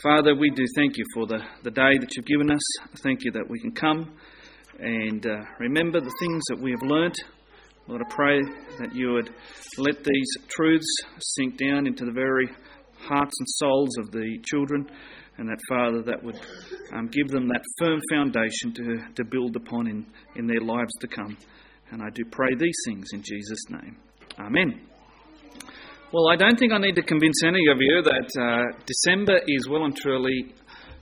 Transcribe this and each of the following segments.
Father, we do thank you for the day that you've given us. Thank you that we can come and remember the things that we have learnt. Lord, I pray that you would let these truths sink down into the very hearts and souls of the children, and that, Father, that would give them that firm foundation to build upon in their lives to come. And I do pray these things in Jesus' name. Amen. Well, I don't think I need to convince any of you that December is well and truly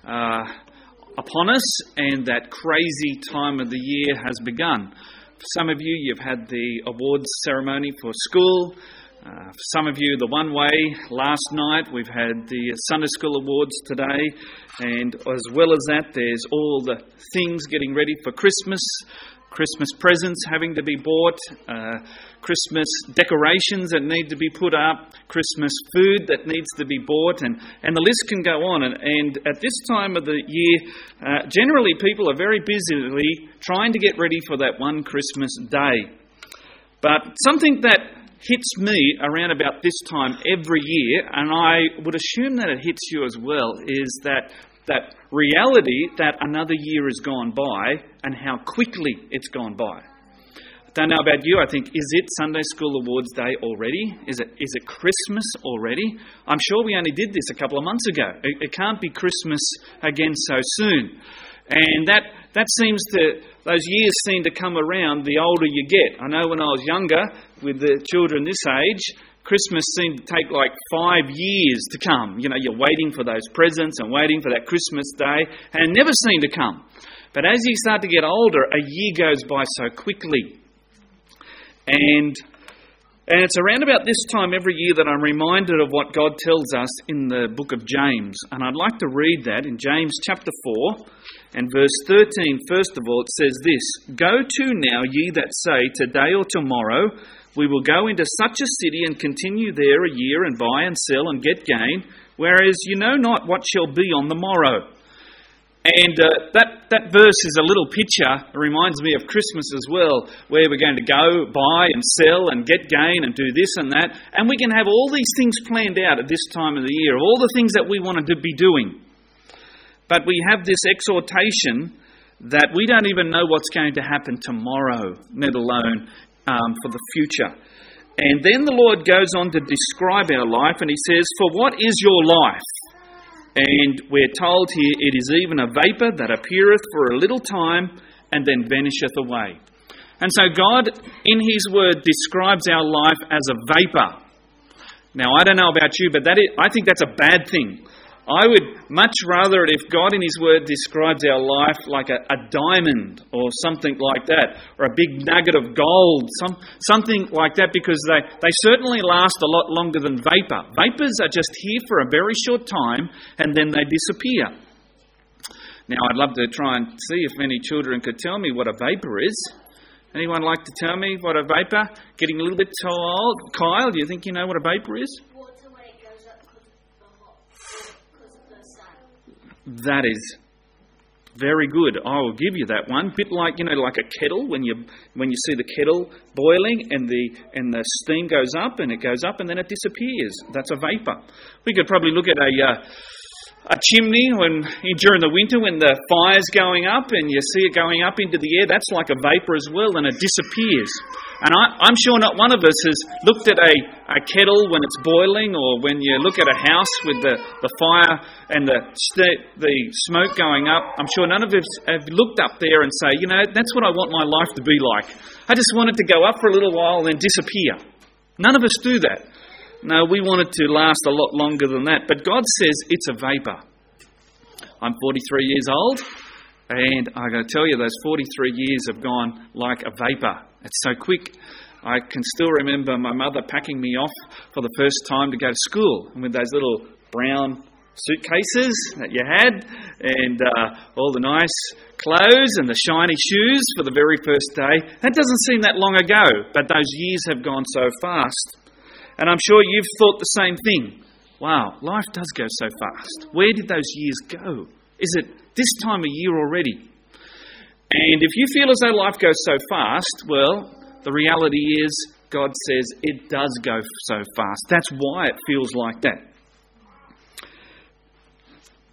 upon us, and that crazy time of the year has begun. For some of you, you've had the awards ceremony for school. For some of you, the one way last night. We've had the Sunday School Awards today. And as well as that, there's all the things getting ready for Christmas. Christmas presents having to be bought, Christmas decorations that need to be put up, Christmas food that needs to be bought, and the list can go on. And at this time of the year, generally people are very busily trying to get ready for that one Christmas day. But something that hits me around about this time every year, and I would assume that it hits you as well, is that reality that another year has gone by and how quickly it's gone by. I don't know about you, I think, is it Sunday School Awards Day already? Is it Christmas already? I'm sure we only did this a couple of months ago. It can't be Christmas again so soon. And those years seem to come around the older you get. I know when I was younger, with the children this age, Christmas seemed to take like 5 years to come. You know, you're waiting for those presents and waiting for that Christmas day, and it never seemed to come. But as you start to get older, a year goes by so quickly. And it's around about this time every year that I'm reminded of what God tells us in the book of James. And I'd like to read that in James chapter 4 and verse 13. First of all, it says this: "Go to now, ye that say, today or tomorrow, we will go into such a city and continue there a year and buy and sell and get gain, whereas you know not what shall be on the morrow." And that verse is a little picture. It reminds me of Christmas as well, where we're going to go buy and sell and get gain and do this and that. And we can have all these things planned out at this time of the year, all the things that we want to be doing. But we have this exhortation that we don't even know what's going to happen tomorrow, let alone for the future. And then the Lord goes on to describe our life, and he says, "For what is your life? And we're told here, it is even a vapour that appeareth for a little time and then vanisheth away." And so God, in his word, describes our life as a vapour. Now, I don't know about you, but I think that's a bad thing. I would much rather it if God in his word describes our life like a diamond or something like that, or a big nugget of gold, something like that, because they certainly last a lot longer than vapour. Vapours are just here for a very short time and then they disappear. Now, I'd love to try and see if any children could tell me what a vapour is. Anyone like to tell me what a vapour? Getting a little bit too old. Kyle, do you think you know what a vapour is? That is very good. I will give you that one. Bit like, like a kettle, when you see the kettle boiling and the steam goes up and then it disappears. That's a vapour. We could probably look at a chimney during the winter when the fire's going up and you see it going up into the air. That's like a vapour as well, and it disappears. And I'm sure not one of us has looked at a kettle when it's boiling, or when you look at a house with the fire and the smoke going up. I'm sure none of us have looked up there and say, that's what I want my life to be like. I just want it to go up for a little while and then disappear. None of us do that. No, we want it to last a lot longer than that. But God says it's a vapour. I'm 43 years old, and I got to tell you, those 43 years have gone like a vapour. It's so quick. I can still remember my mother packing me off for the first time to go to school, and with those little brown suitcases that you had, and all the nice clothes and the shiny shoes for the very first day. That doesn't seem that long ago, but those years have gone so fast. And I'm sure you've thought the same thing. Wow, life does go so fast. Where did those years go? Is it this time of year already? And if you feel as though life goes so fast, well, the reality is God says it does go so fast. That's why it feels like that.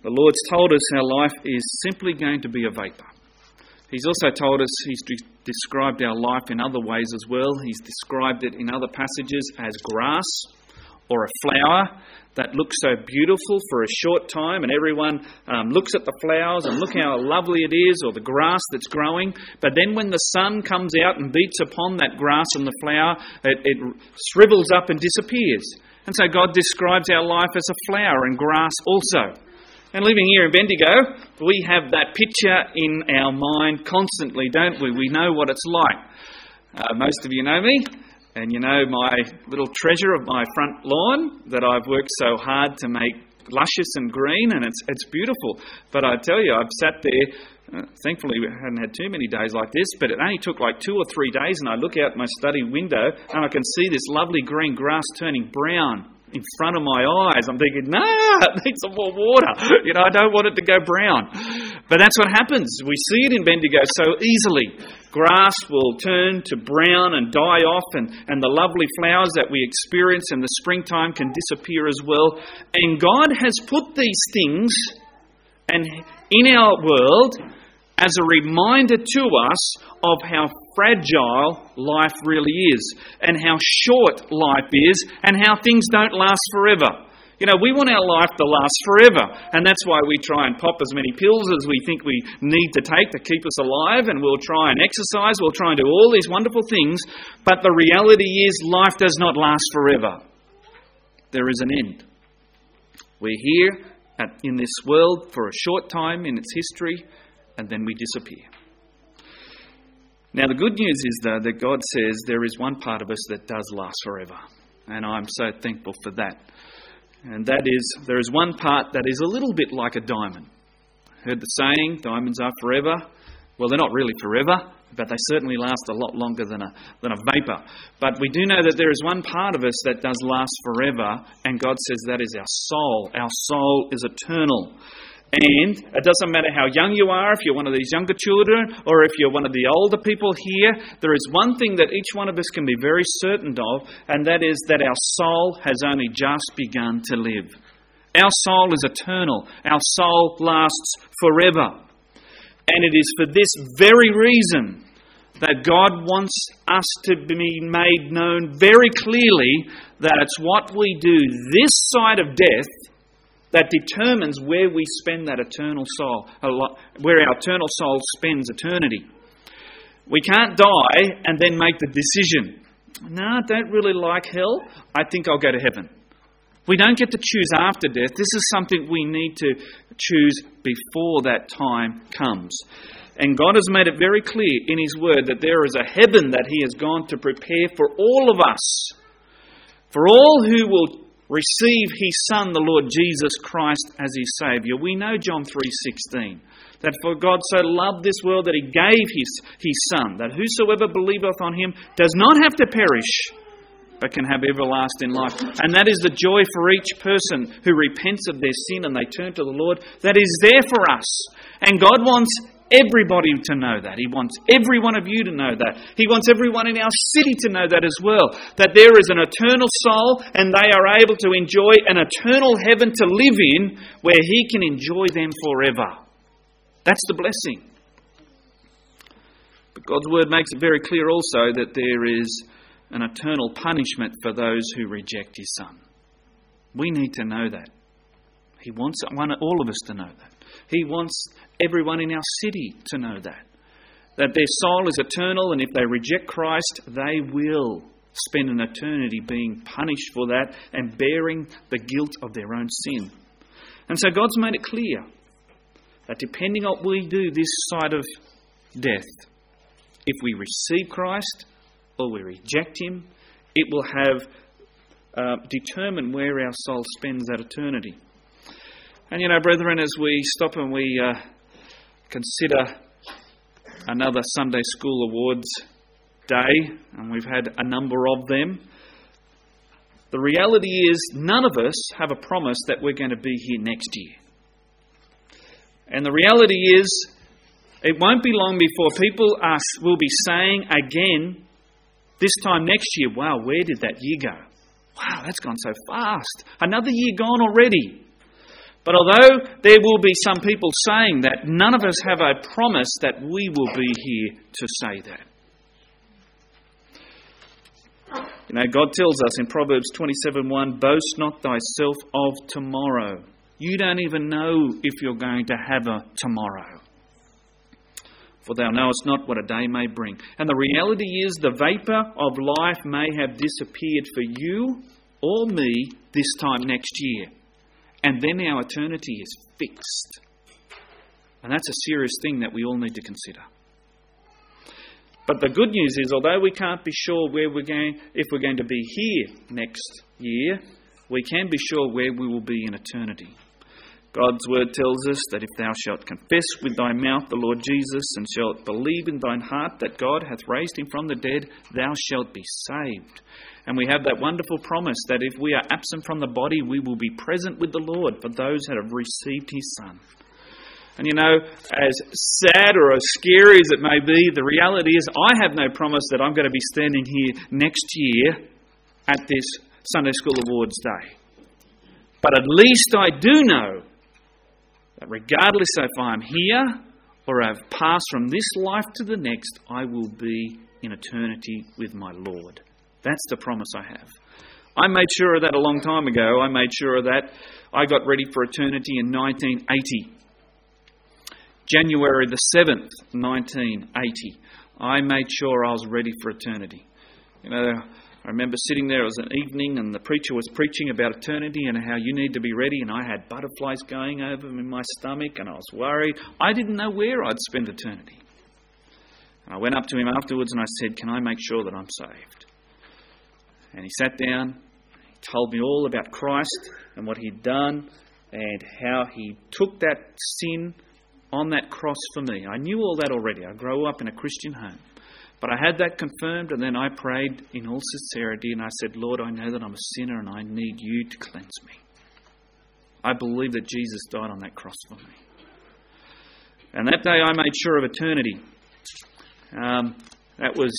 The Lord's told us our life is simply going to be a vapour. He's also told us, he's described our life in other ways as well. He's described it in other passages as grass or a flower that looks so beautiful for a short time, and everyone looks at the flowers and look how lovely it is, or the grass that's growing. But then when the sun comes out and beats upon that grass and the flower, it shrivels up and disappears. And so God describes our life as a flower and grass also. And living here in Bendigo, we have that picture in our mind constantly, don't we? We know what it's like. Most of you know me, and you know my little treasure of my front lawn that I've worked so hard to make luscious and green, and it's beautiful. But I tell you, I've sat there, thankfully we hadn't had too many days like this, but it only took like 2 or 3 days, and I look out my study window and I can see this lovely green grass turning brown in front of my eyes. I'm thinking, no, it needs some more water. I don't want it to go brown. But that's what happens. We see it in Bendigo so easily. Grass will turn to brown and die off, and the lovely flowers that we experience in the springtime can disappear as well. And God has put these things in our world as a reminder to us of how fragile life really is, and how short life is, and how things don't last forever. We want our life to last forever, and that's why we try and pop as many pills as we think we need to take to keep us alive, and we'll try and exercise, we'll try and do all these wonderful things, but the reality is life does not last forever. There is an end. We're here in this world for a short time in its history, and then we disappear. Now, the good news is, though, that God says there is one part of us that does last forever. And I'm so thankful for that. And that is, there is one part that is a little bit like a diamond. Heard the saying, diamonds are forever. Well, they're not really forever, but they certainly last a lot longer than a vapour. But we do know that there is one part of us that does last forever, and God says that is our soul. Our soul is eternal. And it doesn't matter how young you are, if you're one of these younger children, or if you're one of the older people here, there is one thing that each one of us can be very certain of, and that is that our soul has only just begun to live. Our soul is eternal. Our soul lasts forever. And it is for this very reason that God wants us to be made known very clearly that it's what we do this side of death that determines where we spend that eternal soul, where our eternal soul spends eternity. We can't die and then make the decision, no, I don't really like hell, I think I'll go to heaven. We don't get to choose after death. This is something we need to choose before that time comes. And God has made it very clear in His Word that there is a heaven that He has gone to prepare for all of us, for all who will receive His Son, the Lord Jesus Christ, as His Saviour. We know John 3:16, that for God so loved this world that He gave His Son, that whosoever believeth on Him does not have to perish, but can have everlasting life. And that is the joy for each person who repents of their sin and they turn to the Lord. That is there for us. And God wants everybody to know that. He wants every one of you to know that. He wants everyone in our city to know that as well. That there is an eternal soul and they are able to enjoy an eternal heaven to live in where He can enjoy them forever. That's the blessing. But God's Word makes it very clear also that there is an eternal punishment for those who reject His Son. We need to know that. He wants all of us to know that. He wants everyone in our city to know that. That their soul is eternal, and if they reject Christ, they will spend an eternity being punished for that and bearing the guilt of their own sin. And so God's made it clear that depending on what we do this side of death, if we receive Christ or we reject Him, it will have determined where our soul spends that eternity. And brethren, as we stop and we consider another Sunday School Awards day, and we've had a number of them, the reality is none of us have a promise that we're going to be here next year. And the reality is it won't be long before people will be saying again, this time next year, wow, where did that year go? Wow, that's gone so fast. Another year gone already. But although there will be some people saying that, none of us have a promise that we will be here to say that. God tells us in Proverbs 27:1, boast not thyself of tomorrow. You don't even know if you're going to have a tomorrow. For thou knowest not what a day may bring. And the reality is the vapour of life may have disappeared for you or me this time next year. And then our eternity is fixed. And that's a serious thing that we all need to consider. But the good news is, although we can't be sure where if we're going to be here next year, we can be sure where we will be in eternity. God's word tells us that if thou shalt confess with thy mouth the Lord Jesus, and shalt believe in thine heart that God hath raised him from the dead, thou shalt be saved. And we have that wonderful promise that if we are absent from the body, we will be present with the Lord for those that have received his Son. And as sad or as scary as it may be, the reality is I have no promise that I'm going to be standing here next year at this Sunday School Awards Day. But at least I do know that regardless if I'm here or I've passed from this life to the next, I will be in eternity with my Lord. That's the promise I have. I made sure of that a long time ago. I made sure of that. I got ready for eternity in 1980. January the 7th, 1980. I made sure I was ready for eternity. I remember sitting there, it was an evening, and the preacher was preaching about eternity and how you need to be ready, and I had butterflies going over in my stomach, and I was worried. I didn't know where I'd spend eternity. And I went up to him afterwards and I said, can I make sure that I'm saved? And he sat down, he told me all about Christ and what he'd done and how he took that sin on that cross for me. I knew all that already. I grew up in a Christian home. But I had that confirmed, and then I prayed in all sincerity, and I said, Lord, I know that I'm a sinner and I need you to cleanse me. I believe that Jesus died on that cross for me. And that day I made sure of eternity. That was,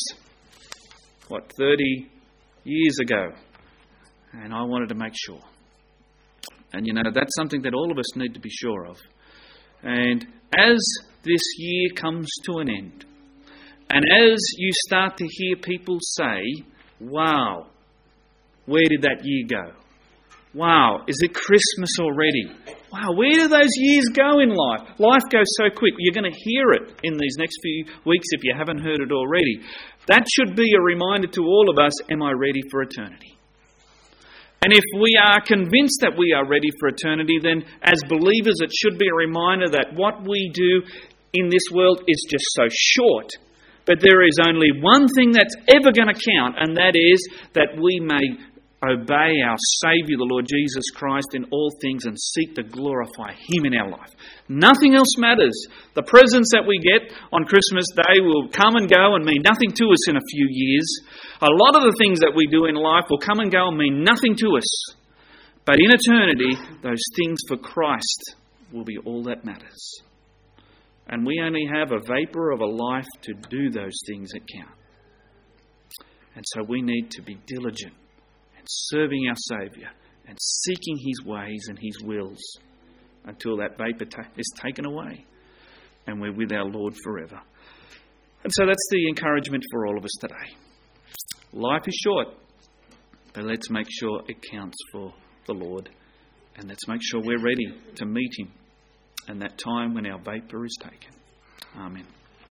30 years ago. And I wanted to make sure. And that's something that all of us need to be sure of. And as this year comes to an end, and as you start to hear people say, wow, where did that year go? Wow, is it Christmas already? Wow, where do those years go in life? Life goes so quick. You're going to hear it in these next few weeks if you haven't heard it already. That should be a reminder to all of us, am I ready for eternity? And if we are convinced that we are ready for eternity, then as believers it should be a reminder that what we do in this world is just so short. But there is only one thing that's ever going to count, and that is that we may obey our Saviour, the Lord Jesus Christ, in all things and seek to glorify Him in our life. Nothing else matters. The presents that we get on Christmas Day will come and go and mean nothing to us in a few years. A lot of the things that we do in life will come and go and mean nothing to us. But in eternity, those things for Christ will be all that matters. And we only have a vapour of a life to do those things that count. And so we need to be diligent and serving our Saviour and seeking His ways and His wills until that vapour is taken away and we're with our Lord forever. And so that's the encouragement for all of us today. Life is short, but let's make sure it counts for the Lord, and let's make sure we're ready to meet Him and that time when our vapour is taken. Amen.